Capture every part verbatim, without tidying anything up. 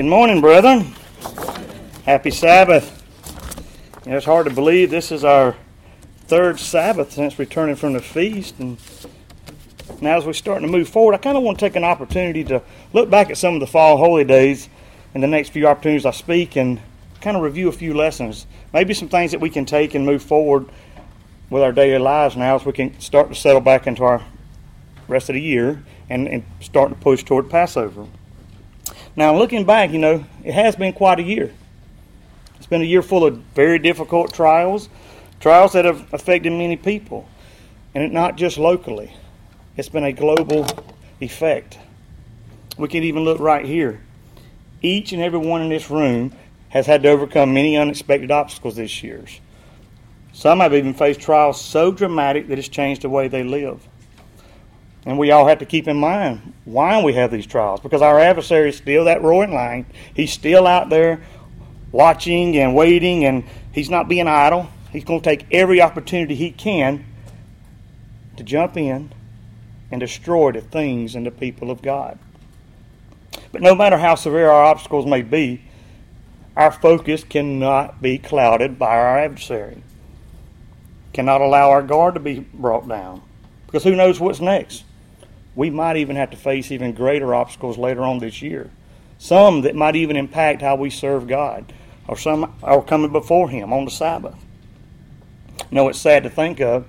Good morning, brethren. Happy Sabbath. You know, it's hard to believe this is our third Sabbath since returning from the feast. And now as we're starting to move forward, I kind of want to take an opportunity to look back at some of the fall holy days in the next few opportunities I speak and kind of review a few lessons. Maybe some things that we can take and move forward with our daily lives now as we can start to settle back into our rest of the year and, and start to push toward Passover. Now, looking back, you know, it has been quite a year. It's been a year full of very difficult trials, trials that have affected many people, and not just locally. It's been a global effect. We can even look right here. Each and every one in this room has had to overcome many unexpected obstacles this year. Some have even faced trials so dramatic that it's changed the way they live. And we all have to keep in mind why we have these trials, because our adversary is still that roaring lion. He's still out there watching and waiting, and he's not being idle. He's going to take every opportunity he can to jump in and destroy the things and the people of God. But no matter how severe our obstacles may be, our focus cannot be clouded by our adversary. Cannot allow our guard to be brought down, because who knows what's next? We might even have to face even greater obstacles later on this year. Some that might even impact how we serve God, or some are coming before Him on the Sabbath. You know, it's sad to think of,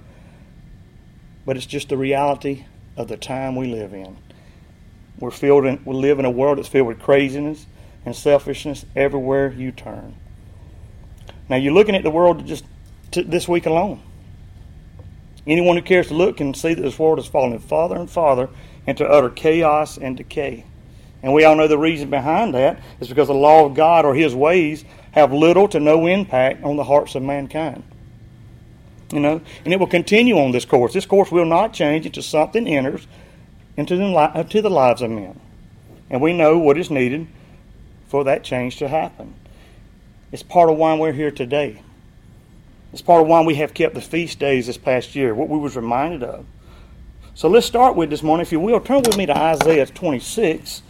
but it's just the reality of the time we live in. We're filled in, we live in a world that's filled with craziness and selfishness everywhere you turn. Now, you're looking at the world just t- this week alone. Anyone who cares to look can see that this world is falling farther and farther into utter chaos and decay. And we all know the reason behind that is because the law of God or His ways have little to no impact on the hearts of mankind. You know, and it will continue on this course. This course will not change until something enters into the, li- into the lives of men. And we know what is needed for that change to happen. It's part of why we're here today. It's part of why we have kept the feast days this past year, what we was reminded of. So let's start with this morning, if you will. Turn with me to Isaiah twenty-six.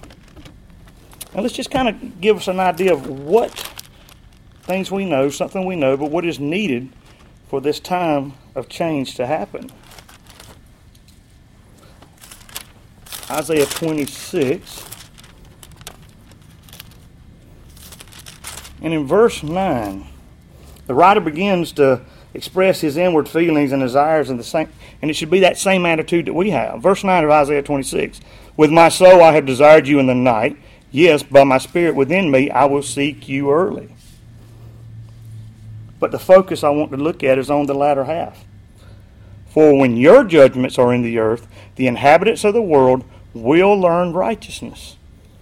And let's just kind of give us an idea of what things we know, something we know, but what is needed for this time of change to happen. Isaiah twenty-six. And in verse nine, the writer begins to express his inward feelings and desires, in the same, and it should be that same attitude that we have. Verse nine of Isaiah twenty-six. With my soul I have desired you in the night. Yes, by my spirit within me I will seek you early. But the focus I want to look at is on the latter half. For when your judgments are in the earth, the inhabitants of the world will learn righteousness.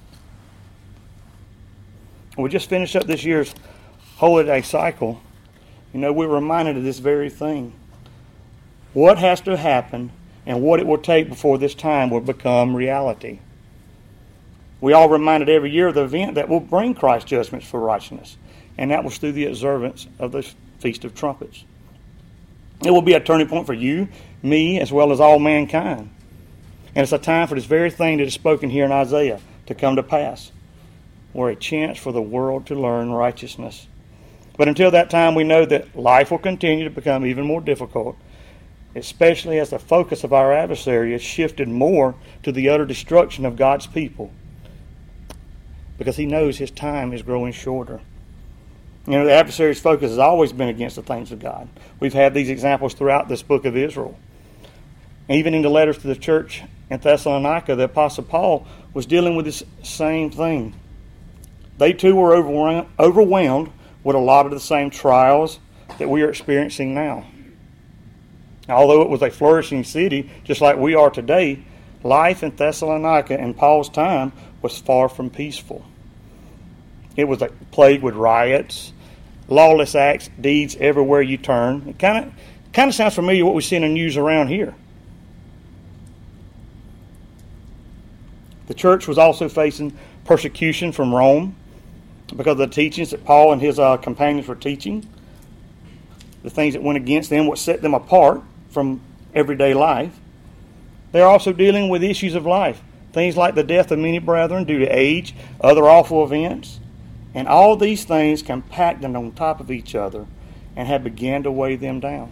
We just finished up this year's holiday cycle. You know, we're reminded of this very thing. What has to happen and what it will take before this time will become reality. We all reminded every year of the event that will bring Christ's judgments for righteousness, and that was through the observance of the Feast of Trumpets. It will be a turning point for you, me, as well as all mankind. And it's a time for this very thing that is spoken here in Isaiah to come to pass, or a chance for the world to learn righteousness. But until that time, we know that life will continue to become even more difficult, especially as the focus of our adversary is shifted more to the utter destruction of God's people, because he knows his time is growing shorter. You know, the adversary's focus has always been against the things of God. We've had these examples throughout this book of Israel. Even in the letters to the church in Thessalonica, the Apostle Paul was dealing with this same thing. They too were overwhelmed with a lot of the same trials that we are experiencing now. Although it was a flourishing city, just like we are today, life in Thessalonica in Paul's time was far from peaceful. It was a plague with riots, lawless acts, deeds everywhere you turn. It kind of kind of sounds familiar to what we see in the news around here. The church was also facing persecution from Rome because of the teachings that Paul and his uh, companions were teaching, the things that went against them, what set them apart from everyday life. They're also dealing with issues of life, things like the death of many brethren due to age, other awful events, and all these things compacted on top of each other and had begun to weigh them down.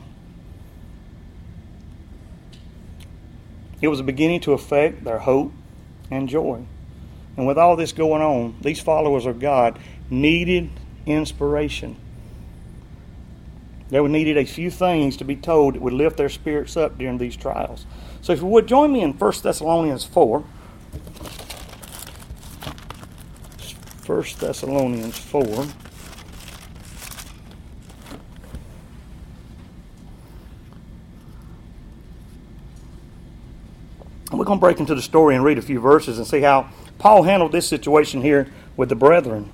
It was beginning to affect their hope and joy. And with all this going on, these followers of God needed inspiration. They needed a few things to be told that would lift their spirits up during these trials. So if you would, join me in First Thessalonians four. First Thessalonians four. And we're going to break into the story and read a few verses and see how Paul handled this situation here with the brethren.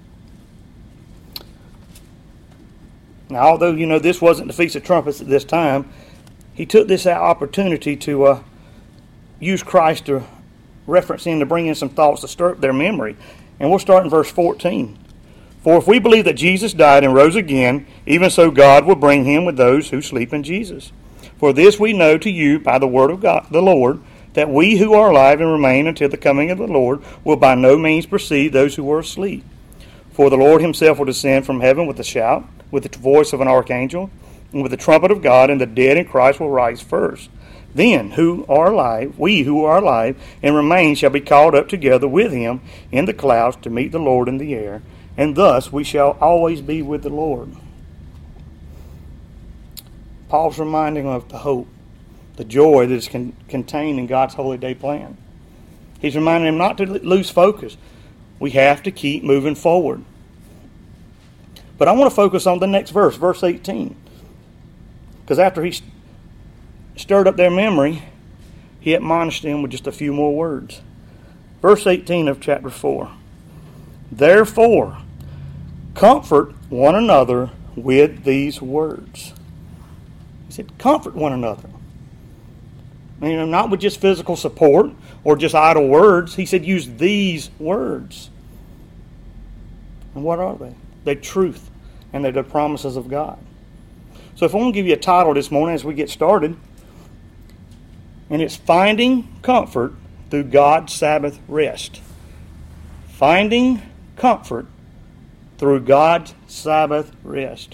Now, although, you know, this wasn't the Feast of Trumpets at this time, he took this opportunity to uh, use Christ to reference in, to bring in some thoughts to stir up their memory. And we'll start in verse fourteen. For if we believe that Jesus died and rose again, even so God will bring him with those who sleep in Jesus. For this we know to you by the word of God, the Lord, that we who are alive and remain until the coming of the Lord will by no means precede those who were asleep. For the Lord himself will descend from heaven with a shout, with the voice of an archangel, and with the trumpet of God, and the dead in Christ will rise first. Then who are alive, we who are alive and remain shall be called up together with him in the clouds to meet the Lord in the air, and thus we shall always be with the Lord. Paul's reminding of the hope, the joy that is con- contained in God's holy day plan. He's reminding them not to lose focus. We have to keep moving forward. But I want to focus on the next verse, verse eighteen. Because after he st- stirred up their memory, he admonished them with just a few more words. Verse eighteen of chapter four. Therefore, comfort one another with these words. He said, comfort one another. You know, not with just physical support or just idle words. He said, use these words. And what are they? They're truth, and they're the promises of God. So if I want to give you a title this morning as we get started, and it's Finding Comfort Through God's Sabbath Rest. Finding Comfort Through God's Sabbath Rest.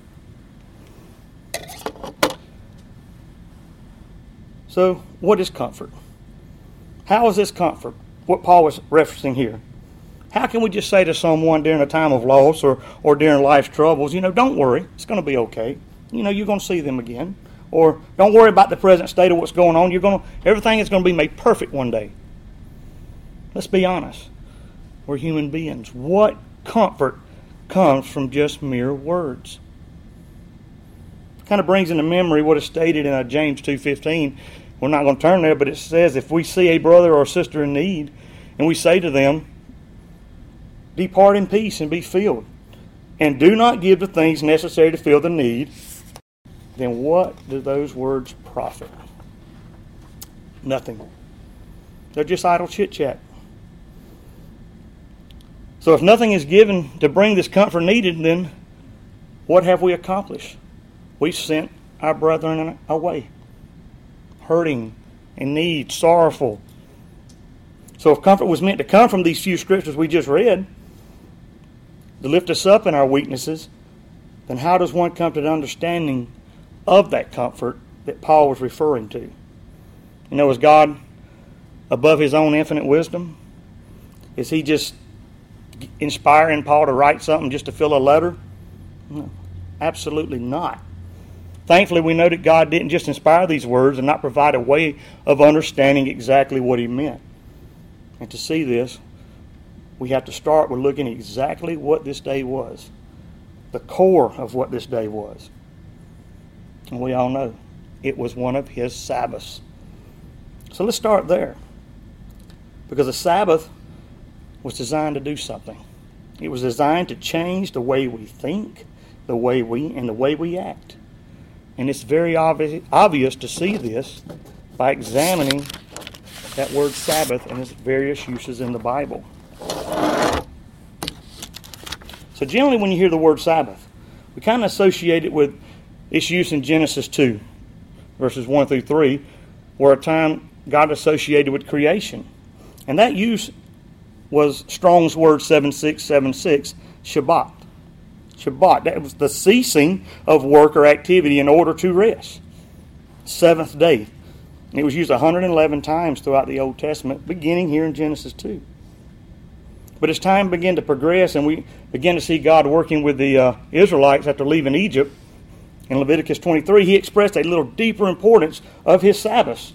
So, what is comfort? How is this comfort? What Paul was referencing here. How can we just say to someone during a time of loss or, or during life's troubles, you know, don't worry, it's going to be okay. You know, you're going to see them again. Or don't worry about the present state of what's going on. You're going to, everything is going to be made perfect one day. Let's be honest. We're human beings. What comfort comes from just mere words? Kind of brings into memory what is stated in uh, James two fifteen. We're not going to turn there, but it says, if we see a brother or sister in need, and we say to them, depart in peace and be filled, and do not give the things necessary to fill the need, then what do those words profit? Nothing. They're just idle chit-chat. So if nothing is given to bring this comfort needed, then what have we accomplished? We've sent our brethren away, hurting, in need, sorrowful. So if comfort was meant to come from these few scriptures we just read, to lift us up in our weaknesses, then how does one come to the understanding of that comfort that Paul was referring to? You know, is God above his own infinite wisdom? Is he just inspiring Paul to write something just to fill a letter? No, absolutely not. Thankfully, we know that God didn't just inspire these words and not provide a way of understanding exactly what he meant. And to see this, we have to start with looking at exactly what this day was. The core of what this day was. And we all know it was one of his Sabbaths. So let's start there. Because the Sabbath was designed to do something. It was designed to change the way we think, the way we, and the way we act. And it's very obvi- obvious to see this by examining that word Sabbath and its various uses in the Bible. So generally when you hear the word Sabbath, we kind of associate it with its use in Genesis two, verses one through three, where a time God associated with creation. And that use was Strong's word seven six seven six, Shabbat. Shabbat, that was the ceasing of work or activity in order to rest. Seventh day. It was used one hundred eleven times throughout the Old Testament, beginning here in Genesis two. But as time began to progress and we began to see God working with the uh, Israelites after leaving Egypt, in Leviticus twenty-three, he expressed a little deeper importance of his Sabbaths.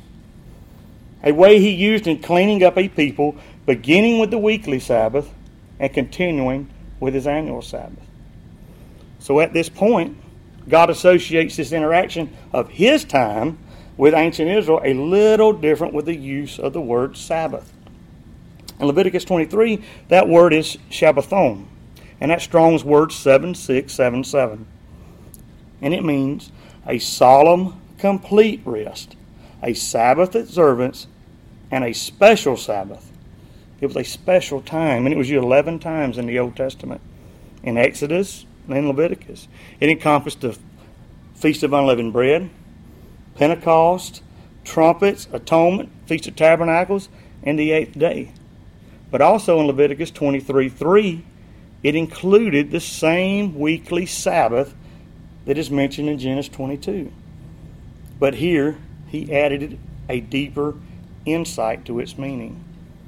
A way he used in cleaning up a people, beginning with the weekly Sabbath and continuing with his annual Sabbath. So at this point, God associates this interaction of his time with ancient Israel a little different with the use of the word Sabbath. In Leviticus twenty-three, that word is Shabbathon, and that's Strong's word seven six seven seven. And it means a solemn, complete rest, a Sabbath observance, and a special Sabbath. It was a special time, and it was used eleven times in the Old Testament, in Exodus and in Leviticus. It encompassed the Feast of Unleavened Bread, Pentecost, trumpets, atonement, Feast of Tabernacles, and the eighth day. But also in Leviticus twenty-three three, it included the same weekly Sabbath that is mentioned in Genesis twenty-two. But here, he added a deeper insight to its meaning.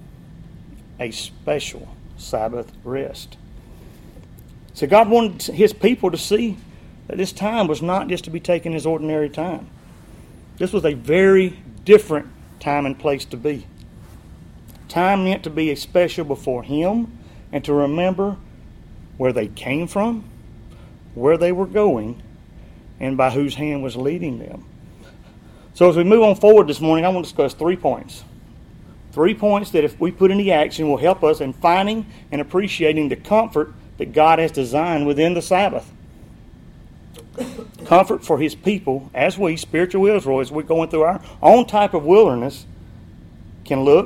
A special Sabbath rest. So God wanted his people to see that this time was not just to be taken as ordinary time. This was a very different time and place to be. Time meant to be a special before him and to remember where they came from, where they were going, and by whose hand was leading them. So as we move on forward this morning, I want to discuss three points. Three points that if we put into action will help us in finding and appreciating the comfort that God has designed within the Sabbath. Comfort for his people as we, spiritual Israel, as we're going through our own type of wilderness, can look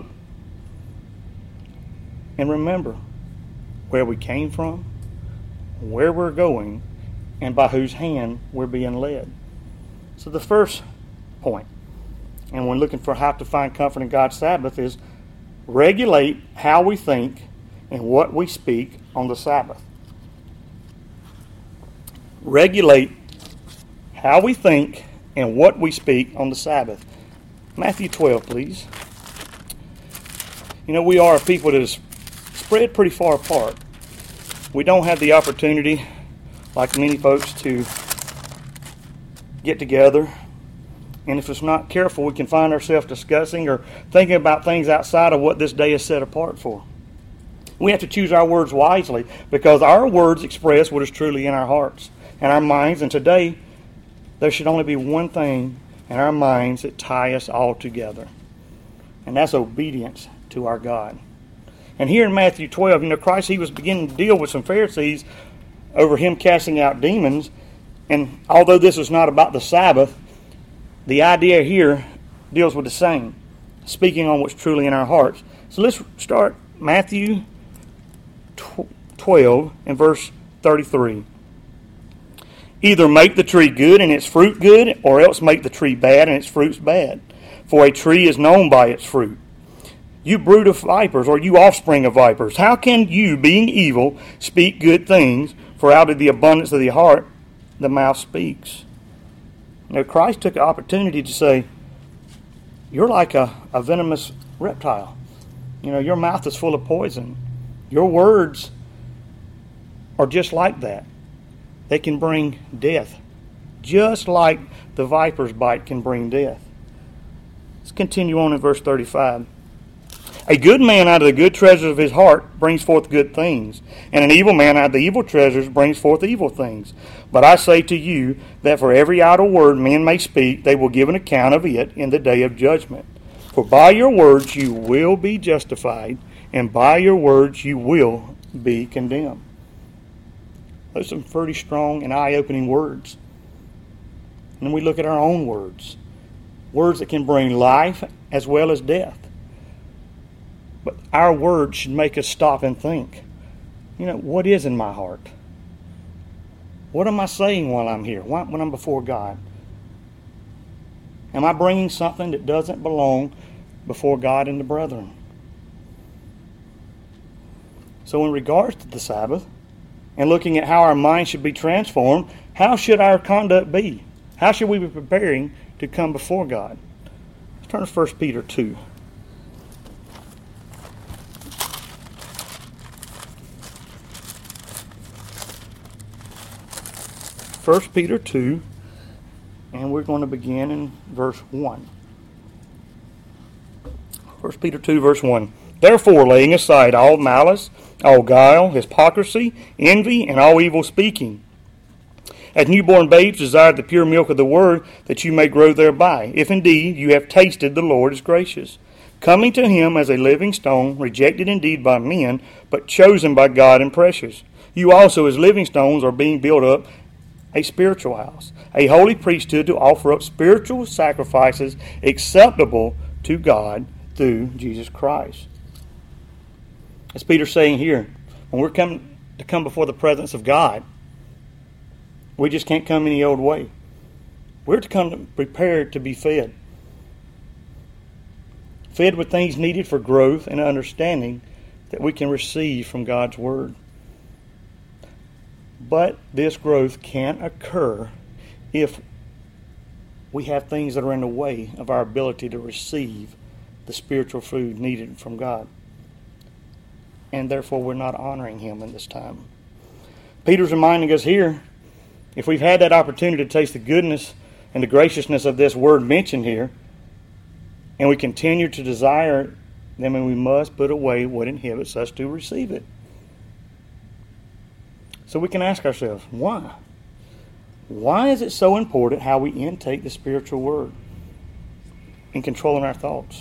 and remember where we came from, where we're going, and by whose hand we're being led. So the first point, and when looking for how to find comfort in God's Sabbath, is regulate how we think and what we speak on the Sabbath. Regulate how we think and what we speak on the Sabbath. Matthew twelve, please. You know, we are a people that is spread pretty far apart. We don't have the opportunity, like many folks, to get together. And if it's not careful, we can find ourselves discussing or thinking about things outside of what this day is set apart for. We have to choose our words wisely because our words express what is truly in our hearts and our minds. And today, there should only be one thing in our minds that tie us all together. And that's obedience to our God. And here in Matthew twelve, you know, Christ, he was beginning to deal with some Pharisees over him casting out demons. And although this is not about the Sabbath, the idea here deals with the same, speaking on what's truly in our hearts. So let's start Matthew twelve and verse thirty-three. Either make the tree good and its fruit good, or else make the tree bad and its fruits bad. For a tree is known by its fruit. You brood of vipers, or you offspring of vipers, how can you, being evil, speak good things? For out of the abundance of the heart, the mouth speaks. Now, Christ took an opportunity to say, you're like a, a venomous reptile. You know, your mouth is full of poison. Your words are just like that. They can bring death, just like the viper's bite can bring death. Let's continue on in verse thirty-five. A good man out of the good treasures of his heart brings forth good things, and an evil man out of the evil treasures brings forth evil things. But I say to you that for every idle word men may speak, they will give an account of it in the day of judgment. For by your words you will be justified, and by your words you will be condemned. Those are some pretty strong and eye-opening words. And then we look at our own words. Words that can bring life as well as death. But our words should make us stop and think, you know, what is in my heart? What am I saying while I'm here, when I'm before God? Am I bringing something that doesn't belong before God and the brethren? So in regards to the Sabbath, and looking at how our minds should be transformed, how should our conduct be? How should we be preparing to come before God? Let's turn to First Peter two. First Peter two, and we're going to begin in verse one. First Peter two, verse one. Therefore, laying aside all malice, all guile, hypocrisy, envy, and all evil speaking, as newborn babes desire the pure milk of the word, that you may grow thereby, if indeed you have tasted the Lord is gracious, coming to him as a living stone, rejected indeed by men, but chosen by God and precious. You also, as living stones, are being built up a spiritual house, a holy priesthood, to offer up spiritual sacrifices acceptable to God through Jesus Christ. As Peter's saying here, when we're coming to come before the presence of God, we just can't come any old way. We're to come prepared to be fed. Fed with things needed for growth and understanding that we can receive from God's Word. But this growth can't occur if we have things that are in the way of our ability to receive the spiritual food needed from God. And therefore we're not honoring Him in this time. Peter's reminding us here, if we've had that opportunity to taste the goodness and the graciousness of this word mentioned here, and we continue to desire it, then we must put away what inhibits us to receive it. So we can ask ourselves, why? Why is it so important how we intake the spiritual word in controlling our thoughts?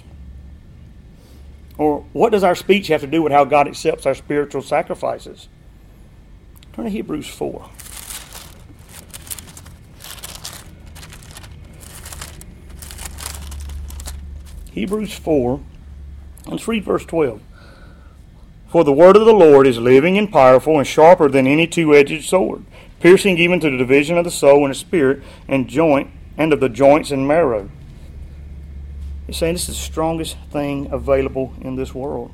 Or what does our speech have to do with how God accepts our spiritual sacrifices? Turn to Hebrews four. Hebrews four, let's read verse twelve. For the word of the Lord is living and powerful and sharper than any two-edged sword, piercing even to the division of the soul and the spirit and joint and of the joints and marrow. He's saying this is the strongest thing available in this world.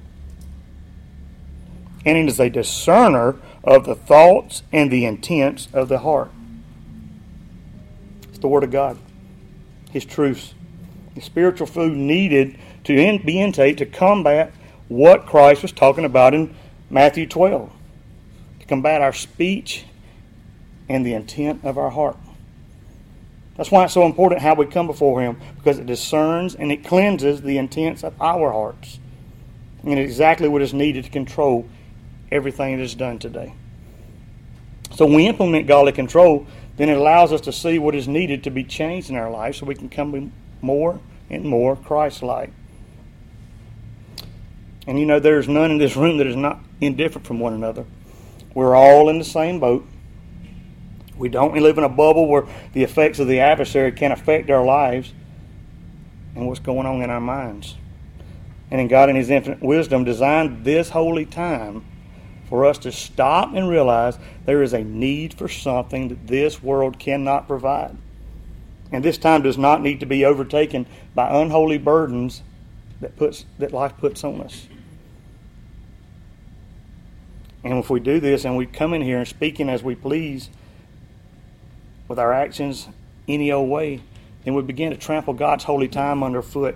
And it is a discerner of the thoughts and the intents of the heart. It's the Word of God, His truths, the spiritual food needed to in, be intake to combat what Christ was talking about in Matthew twelve, to combat our speech and the intent of our heart. That's why it's so important how we come before Him, because it discerns and it cleanses the intents of our hearts. And it's exactly what is needed to control everything that is done today. So when we implement godly control, then it allows us to see what is needed to be changed in our life so we can come more and more Christ-like. And you know, there's none in this room that is not indifferent from one another. We're all in the same boat. We don't live in a bubble where the effects of the adversary can affect our lives and what's going on in our minds. And in God in His infinite wisdom designed this holy time for us to stop and realize there is a need for something that this world cannot provide. And this time does not need to be overtaken by unholy burdens that puts that life puts on us. And if we do this and we come in here and speaking as we please with our actions any old way, then we begin to trample God's holy time underfoot.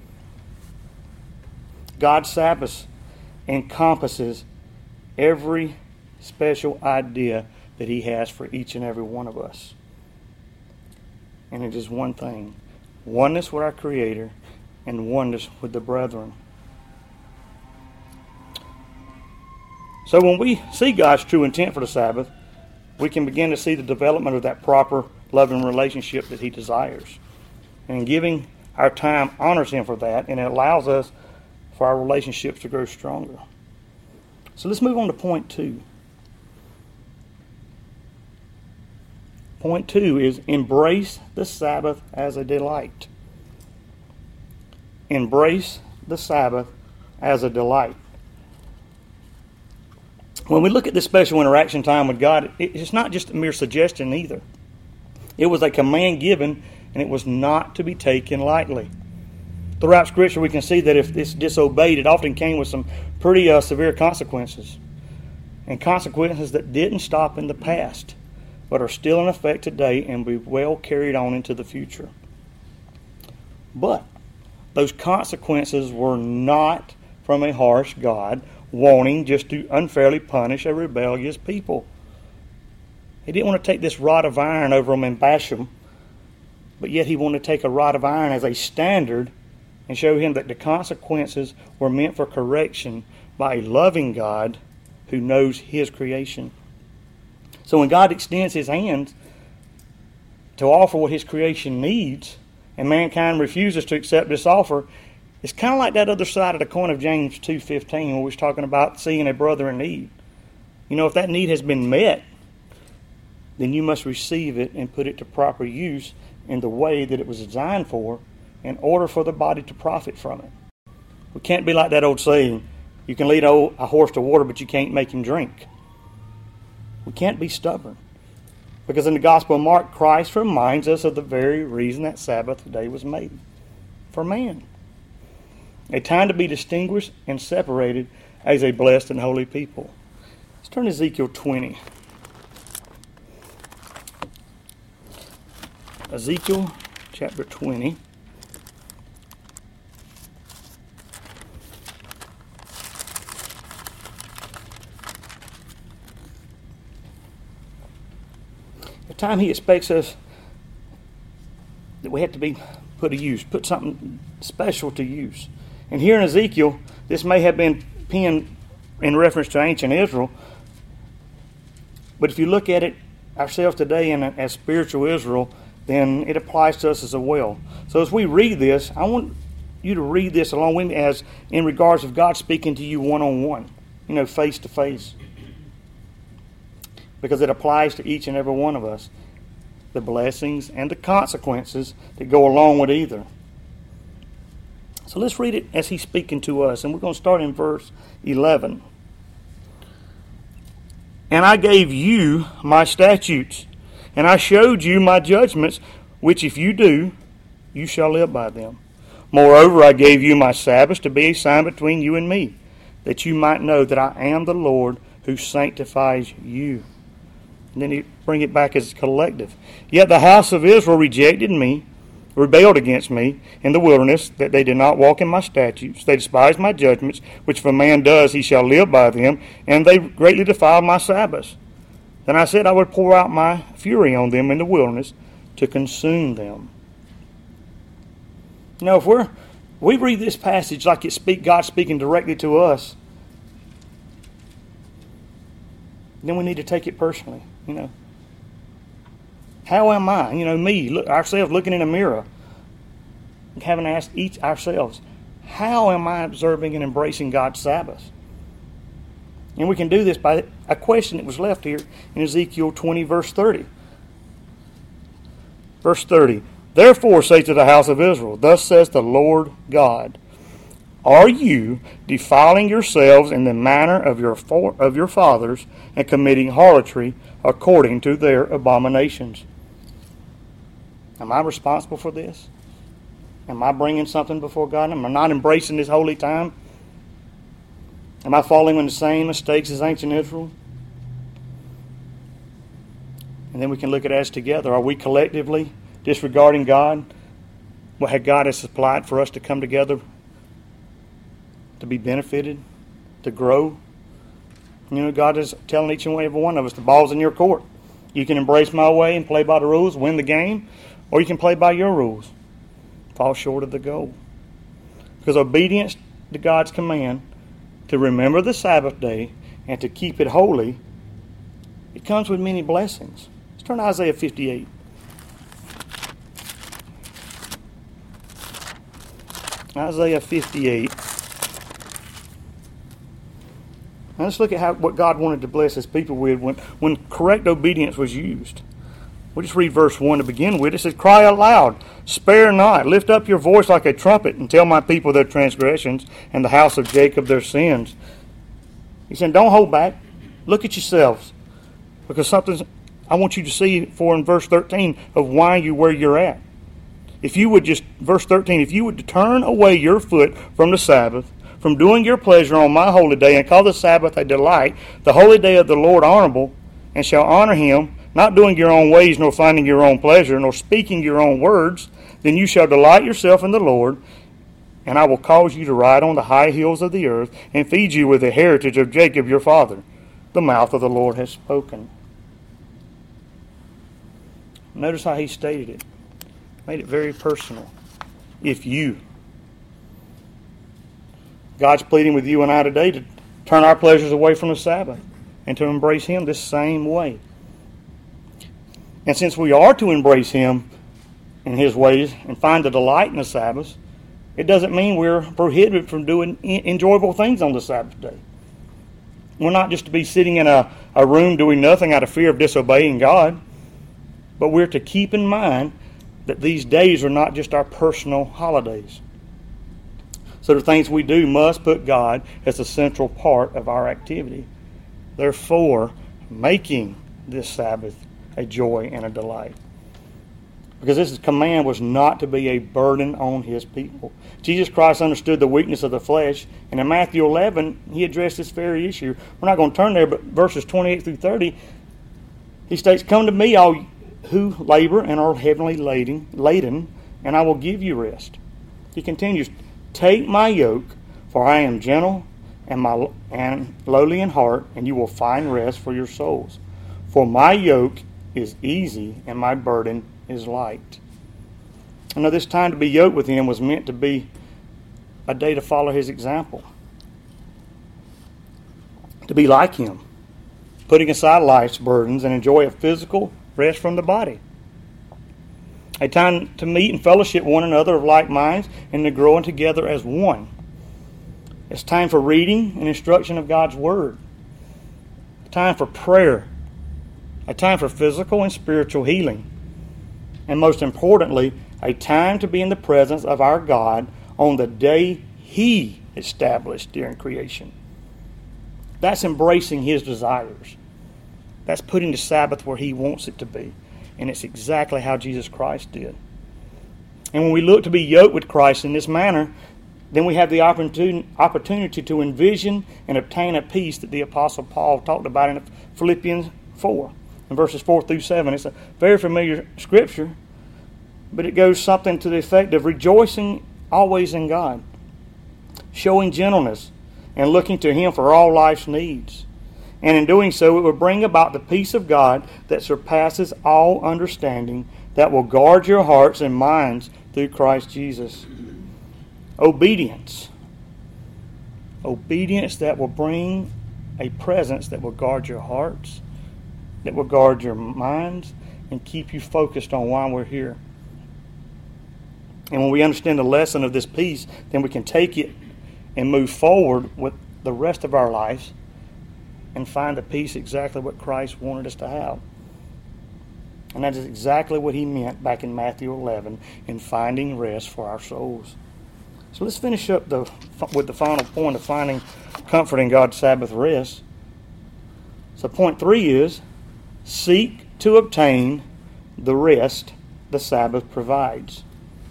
God's Sabbath encompasses every special idea that He has for each and every one of us. And it is one thing: oneness with our Creator and oneness with the brethren. So when we see God's true intent for the Sabbath, we can begin to see the development of that proper loving relationship that He desires. And giving our time honors Him for that, and it allows us for our relationships to grow stronger. So let's move on to point two. Point two is embrace the Sabbath as a delight. Embrace the Sabbath as a delight. When we look at this special interaction time with God, it's not just a mere suggestion either. It was a command given, and it was not to be taken lightly. Throughout Scripture, we can see that if it's disobeyed, it often came with some pretty uh, severe consequences. and consequences that didn't stop in the past, but are still in effect today and will be well carried on into the future. But those consequences were not from a harsh God wanting just to unfairly punish a rebellious people. He didn't want to take this rod of iron over them and bash them, but yet he wanted to take a rod of iron as a standard and show him that the consequences were meant for correction by a loving God who knows his creation. So when God extends his hand to offer what his creation needs, and mankind refuses to accept this offer, it's kind of like that other side of the coin of James two fifteen, where we're talking about seeing a brother in need. You know, if that need has been met, then you must receive it and put it to proper use in the way that it was designed for, in order for the body to profit from it. We can't be like that old saying, you can lead a, a horse to water, but you can't make him drink. We can't be stubborn. Because in the Gospel of Mark, Christ reminds us of the very reason that Sabbath day was made. For man. A time to be distinguished and separated as a blessed and holy people. Let's turn to Ezekiel twenty. Ezekiel chapter twenty. The time he expects us that we have to be put to use, put something special to use. And here in Ezekiel, this may have been penned in reference to ancient Israel, but if you look at it ourselves today and as spiritual Israel, then it applies to us as well. So as we read this, I want you to read this along with me as in regards of God speaking to you one-on-one, you know, face-to-face. Because it applies to each and every one of us, the blessings and the consequences that go along with either. So let's read it as he's speaking to us, and we're going to start in verse eleven. And I gave you my statutes, and I showed you my judgments, which if you do, you shall live by them. Moreover, I gave you my Sabbaths to be a sign between you and me, that you might know that I am the Lord who sanctifies you. And then he bring it back as collective. Yet the house of Israel rejected me, rebelled against me in the wilderness, that they did not walk in my statutes. They despised my judgments, which if a man does, he shall live by them, and they greatly defiled my Sabbaths. Then I said I would pour out my fury on them in the wilderness to consume them. You know, if we're we read this passage like it speak God speaking directly to us, then we need to take it personally. You know, how am I? You know, me, look, ourselves looking in a mirror, having asked each ourselves, how am I observing and embracing God's Sabbath? And we can do this by a question that was left here in Ezekiel twenty, verse thirty. Verse thirty, therefore say to the house of Israel, thus says the Lord God, are you defiling yourselves in the manner of your for, of your fathers and committing harlotry according to their abominations? Am I responsible for this? Am I bringing something before God? Am I not embracing this holy time? Am I falling in the same mistakes as ancient Israel? And then we can look at it as together. Are we collectively disregarding God? What God has supplied for us to come together to be benefited, to grow? You know, God is telling each and every one of us, the ball's in your court. You can embrace my way and play by the rules, win the game, or you can play by your rules, fall short of the goal. Because obedience to God's command to remember the Sabbath day and to keep it holy, it comes with many blessings. Let's turn to Isaiah fifty-eight. Isaiah fifty-eight. Now let's look at how what God wanted to bless his people with when, when correct obedience was used. We'll just read verse one to begin with. It says, cry out loud, spare not, lift up your voice like a trumpet, and tell my people their transgressions, and the house of Jacob their sins. He said, don't hold back. Look at yourselves. Because something I want you to see for in verse thirteen of why you where you're at. If you would just, verse thirteen, if you would turn away your foot from the Sabbath, from doing your pleasure on my holy day, and call the Sabbath a delight, the holy day of the Lord honorable, and shall honor him, not doing your own ways, nor finding your own pleasure, nor speaking your own words, then you shall delight yourself in the Lord, and I will cause you to ride on the high hills of the earth, and feed you with the heritage of Jacob your father. The mouth of the Lord has spoken. Notice how he stated it. Made it very personal. If you. God's pleading with you and I today to turn our pleasures away from the Sabbath and to embrace him this same way. And since we are to embrace him in his ways and find the delight in the Sabbath, it doesn't mean we're prohibited from doing enjoyable things on the Sabbath day. We're not just to be sitting in a, a room doing nothing out of fear of disobeying God, but we're to keep in mind that these days are not just our personal holidays. So the things we do must put God as a central part of our activity. Therefore, making this Sabbath a joy and a delight. Because this command was not to be a burden on his people. Jesus Christ understood the weakness of the flesh, and in Matthew eleven, he addressed this very issue. We're not going to turn there, but verses twenty-eight through thirty, he states, "Come to me, all who labor and are heavily laden, laden, and I will give you rest." He continues, "Take my yoke, for I am gentle and, my, and lowly in heart, and you will find rest for your souls. For my yoke is easy, and my burden is light." I know this time to be yoked with him was meant to be a day to follow his example. To be like him, putting aside life's burdens and enjoy a physical rest from the body. A time to meet and fellowship one another of like minds and to growing together as one. It's time for reading and instruction of God's Word. A time for prayer. A time for physical and spiritual healing. And most importantly, a time to be in the presence of our God on the day he established during creation. That's embracing his desires. That's putting the Sabbath where he wants it to be. And it's exactly how Jesus Christ did. And when we look to be yoked with Christ in this manner, then we have the opportunity to envision and obtain a peace that the Apostle Paul talked about in Philippians four, in verses four through seven. It's a very familiar scripture, but it goes something to the effect of rejoicing always in God, showing gentleness, and looking to him for all life's needs. And in doing so, it will bring about the peace of God that surpasses all understanding, that will guard your hearts and minds through Christ Jesus. Obedience. Obedience that will bring a presence that will guard your hearts, that will guard your minds, and keep you focused on why we're here. And when we understand the lesson of this peace, then we can take it and move forward with the rest of our lives and find the peace exactly what Christ wanted us to have. And that is exactly what he meant back in Matthew eleven in finding rest for our souls. So let's finish up the, with the final point of finding comfort in God's Sabbath rest. So point three is, seek to obtain the rest the Sabbath provides.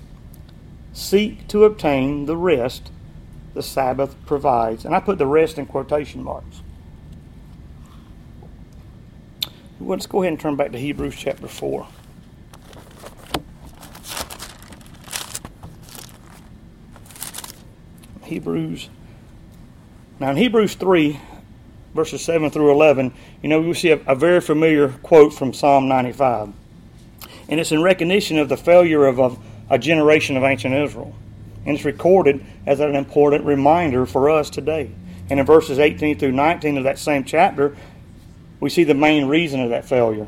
Seek to obtain the rest the Sabbath provides. And I put the rest in quotation marks. Well, let's go ahead and turn back to Hebrews chapter four. Hebrews. Now in Hebrews three, verses seven through eleven, you know, we see a, a very familiar quote from Psalm ninety-five. And it's in recognition of the failure of a, a generation of ancient Israel. And it's recorded as an important reminder for us today. And in verses eighteen through nineteen of that same chapter, we see the main reason of that failure.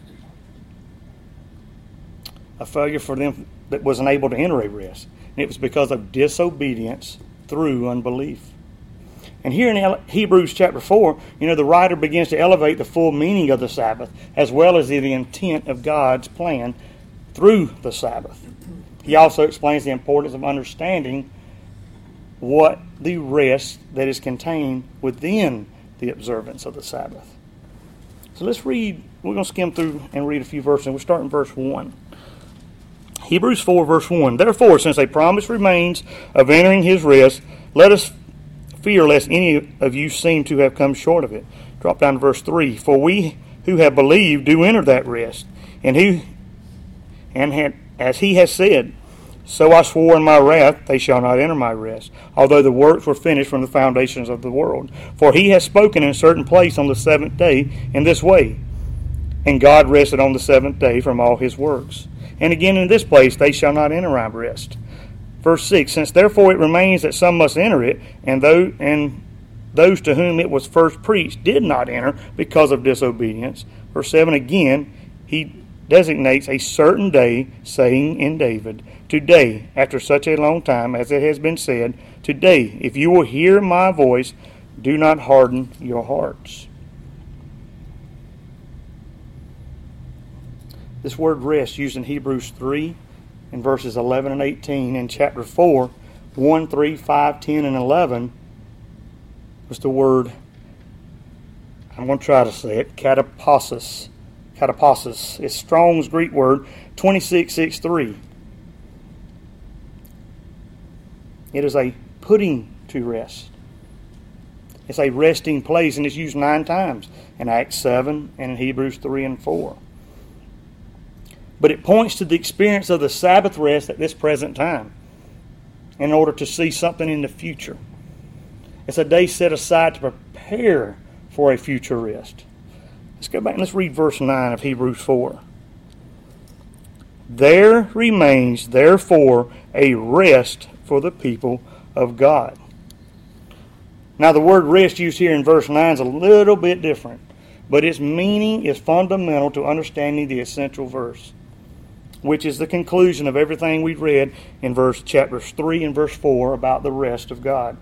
A failure for them that was unable to enter a rest. And it was because of disobedience through unbelief. And here in Hebrews chapter four, you know, the writer begins to elevate the full meaning of the Sabbath as well as the intent of God's plan through the Sabbath. He also explains the importance of understanding what the rest that is contained within the observance of the Sabbath. So let's read, we're going to skim through and read a few verses. We'll start in verse one. Hebrews four, verse one. Therefore, since a promise remains of entering his rest, let us fear lest any of you seem to have come short of it. Drop down to verse three. For we who have believed do enter that rest, and who and had, as he has said, so I swore in my wrath, they shall not enter my rest, although the works were finished from the foundations of the world. For he has spoken in a certain place on the seventh day in this way, and God rested on the seventh day from all his works. And again in this place, they shall not enter my rest. Verse six, since therefore it remains that some must enter it, and those, and those to whom it was first preached did not enter because of disobedience. Verse seven again, he designates a certain day, saying in David, today, after such a long time, as it has been said, today, if you will hear my voice, do not harden your hearts. This word rest used in Hebrews three in verses eleven and eighteen, in chapter four, one, three, five, ten, and eleven was the word, I'm going to try to say it, kataposis. Kataposis. It's Strong's Greek word, twenty-six sixty-three. It is a putting to rest. It's a resting place, and it's used nine times in Acts seven and in Hebrews three and four. But it points to the experience of the Sabbath rest at this present time in order to see something in the future. It's a day set aside to prepare for a future rest. Let's go back and let's read verse nine of Hebrews four. There remains, therefore, a rest for the people of God. Now, the word rest used here in verse nine is a little bit different, but its meaning is fundamental to understanding the essential verse, which is the conclusion of everything we read in verse chapters three and verse four about the rest of God.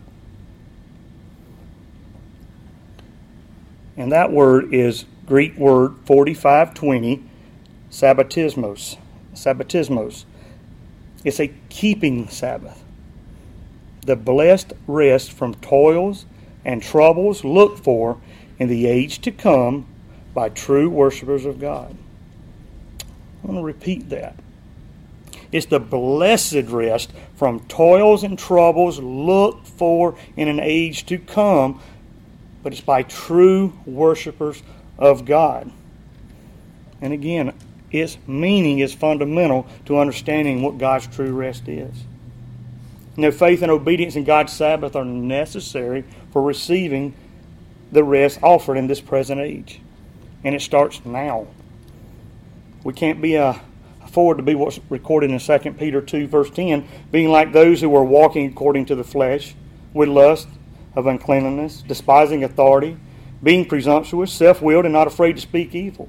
And that word is Greek word forty-five twenty, sabbatismos. Sabbatismos. It's a keeping Sabbath. The blessed rest from toils and troubles looked for in the age to come by true worshipers of God. I want to repeat that. It's the blessed rest from toils and troubles looked for in an age to come, but it's by true worshipers of God. And again, its meaning is fundamental to understanding what God's true rest is. You know, faith and obedience in God's Sabbath are necessary for receiving the rest offered in this present age. And it starts now. We can't be uh, afford to be what's recorded in Second Peter two, verse ten, being like those who are walking according to the flesh, with lust of uncleanness, despising authority, being presumptuous, self-willed, and not afraid to speak evil.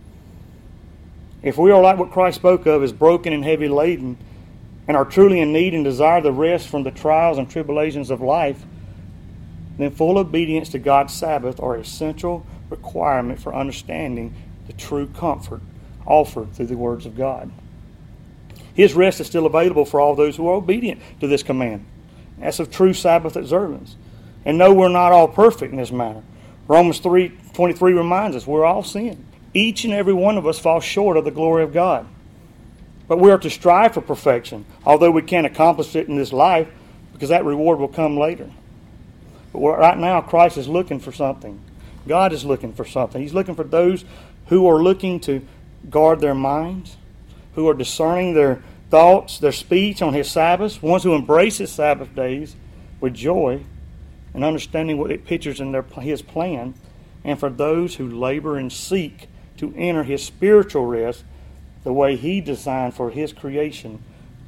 If we are like what Christ spoke of as broken and heavy laden, and are truly in need and desire the rest from the trials and tribulations of life, then full obedience to God's Sabbath are an essential requirement for understanding the true comfort offered through the words of God. His rest is still available for all those who are obedient to this command. That's of true Sabbath observance. And no, we're not all perfect in this matter. Romans three twenty-three reminds us we're all sin. Each and every one of us falls short of the glory of God. But we are to strive for perfection, although we can't accomplish it in this life, because that reward will come later. But right now, Christ is looking for something. God is looking for something. He's looking for those who are looking to guard their minds, who are discerning their thoughts, their speech on His Sabbaths, ones who embrace His Sabbath days with joy and understanding what it pictures in their, His plan, and for those who labor and seek to enter His spiritual rest the way He designed for His creation.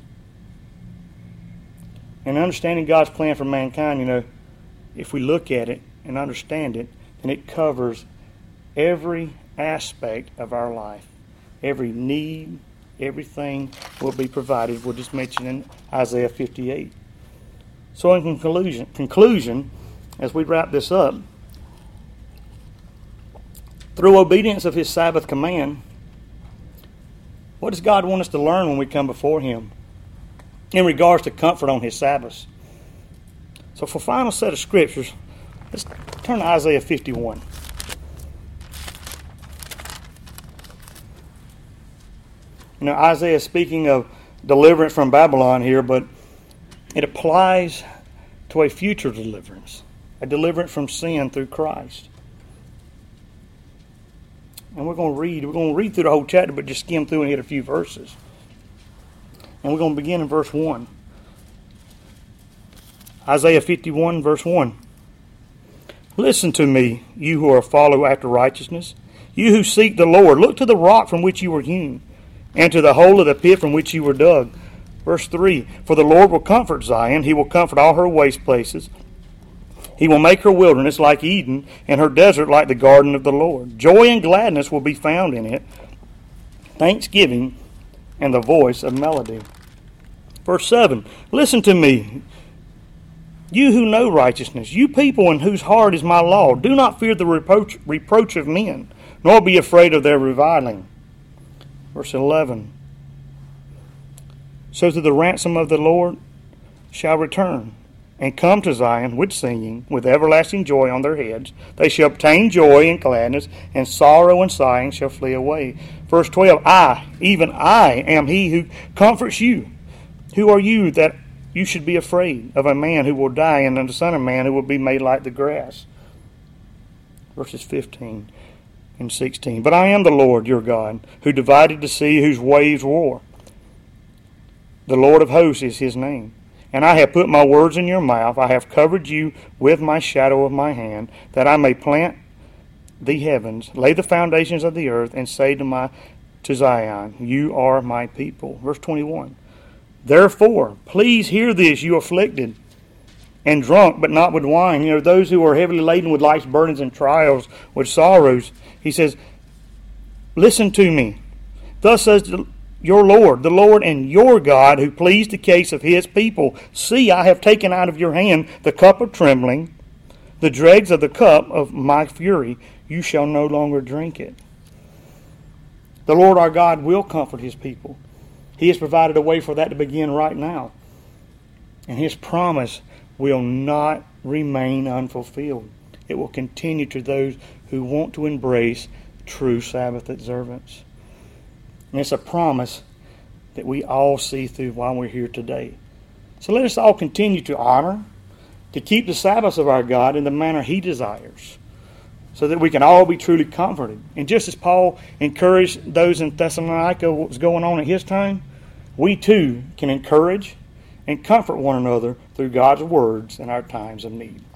And understanding God's plan for mankind, you know, if we look at it and understand it, then it covers every aspect of our life. Every need, everything will be provided. We'll just mention in Isaiah fifty-eight. So in conclusion, conclusion, as we wrap this up, through obedience of His Sabbath command, what does God want us to learn when we come before Him in regards to comfort on His Sabbaths? So for final set of scriptures, let's turn to Isaiah fifty-one. You know, Isaiah is speaking of deliverance from Babylon here, but it applies to a future deliverance. a deliverance from sin through Christ. And we're going to read, we're going to read through the whole chapter, but just skim through and hit a few verses. And we're going to begin in verse one. Isaiah fifty-one, verse one. Listen to me, you who are follow after righteousness, you who seek the Lord. Look to the rock from which you were hewn, and to the hole of the pit from which you were dug. Verse three. For the Lord will comfort Zion, he will comfort all her waste places. He will make her wilderness like Eden, and her desert like the garden of the Lord. Joy and gladness will be found in it, thanksgiving and the voice of melody. Verse seven. Listen to me, you who know righteousness, you people in whose heart is my law. Do not fear the reproach, reproach of men, nor be afraid of their reviling. Verse eleven. So to the ransom of the Lord shall return, and come to Zion with singing, with everlasting joy on their heads. They shall obtain joy and gladness, and sorrow and sighing shall flee away. Verse twelve. I, even I, am he who comforts you. Who are you that you should be afraid of a man who will die, and of the son of man who will be made like the grass? Verses fifteen and sixteen. But I am the Lord your God, who divided the sea, whose waves roar. The Lord of hosts is his name. And I have put my words in your mouth. I have covered you with my shadow of my hand, that I may plant the heavens, lay the foundations of the earth, and say to my to Zion, you are my people. Verse twenty-one. Therefore, please hear this, you afflicted and drunk, but not with wine. You know, those who are heavily laden with life's burdens and trials, with sorrows. He says, listen to me. Thus says your Lord, the Lord and your God, who pleased the case of his people. See, I have taken out of your hand the cup of trembling, the dregs of the cup of my fury. You shall no longer drink it. The Lord our God will comfort his people. He has provided a way for that to begin right now. And his promise will not remain unfulfilled. It will continue to those who want to embrace true Sabbath observance. And it's a promise that we all see through while we're here today. So let us all continue to honor, to keep the Sabbaths of our God in the manner he desires, so that we can all be truly comforted. And just as Paul encouraged those in Thessalonica what was going on at his time, we too can encourage and comfort one another through God's words in our times of need.